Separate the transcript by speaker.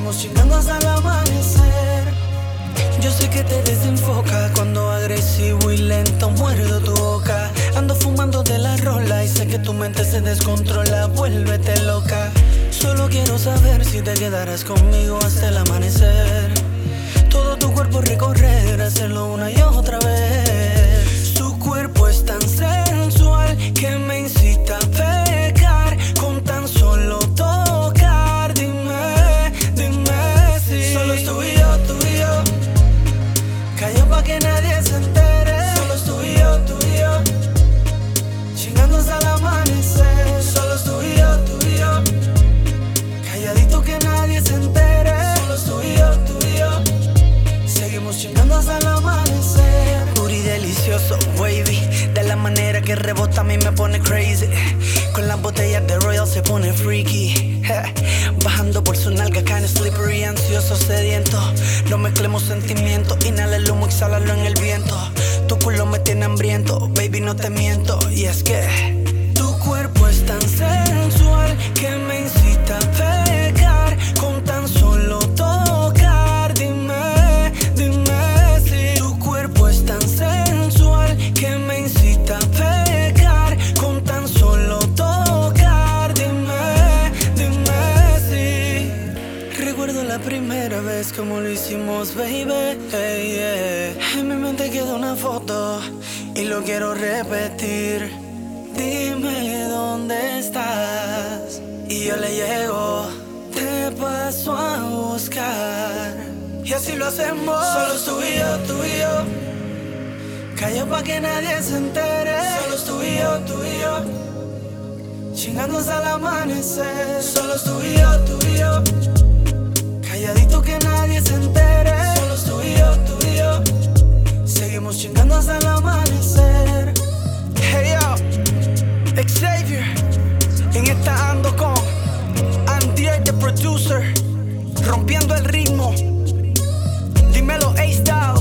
Speaker 1: Seguimos chingando hasta el amanecer. Yo sé que te desenfoca cuando agresivo y lento muerdo tu boca. Ando fumando de la rola y sé que tu mente se descontrola. Vuélvete loca. Solo quiero saber si te quedarás conmigo hasta el amanecer. Todo tu cuerpo recorrer, hacerlo una y otra vez. Su cuerpo es tan sensual que me incita a pecar con tan solo tocar. Dime, dime si solo es tú y yo, tú y yo. Calla pa' que nadie se entere. Solo es tú y yo, tú y yo. Chingando hasta el amanecer. Solo es tú y yo, tú y yo. Calladito que nadie se entere. Solo es tú y yo, tú y yo. Seguimos chingando hasta el amanecer. Puri delicioso, baby. De la manera que rebota a mí me pone crazy. Con las botellas de Royal se pone freaky. Bajando por su nalga, kinda slippery, ansioso, sediento. No mezclemos sentimientos, inhala el humo, exhalalo en el viento. Tu culo me tiene hambriento, baby, no te miento. Y es que tu cuerpo es tan sensual que me incita a pecar con tan solo tocar. Dime, dime si tu cuerpo es tan sensual que me incita a pecar con tan solo tocar. Dime, dime si recuerdo la primera vez como lo hicimos, baby. Hey, yeah. En mi mente queda una foto y lo quiero repetir. Dime dónde estás y yo le llego, te paso a buscar. Y así lo hacemos, solo es tú y yo, tú y yo. Calla pa' que nadie se entere. Solo es tú y yo, tú y yo. Chingando hasta el amanecer. Solo es tú y yo, tú y yo. Calladito que nadie se entere. Solo es tú y yo, tú y yo. Seguimos chingando hasta el amanecer. Hey yo, Xavier. En esta ando con Andier, the producer. Rompiendo el ritmo. Dímelo, A-Style.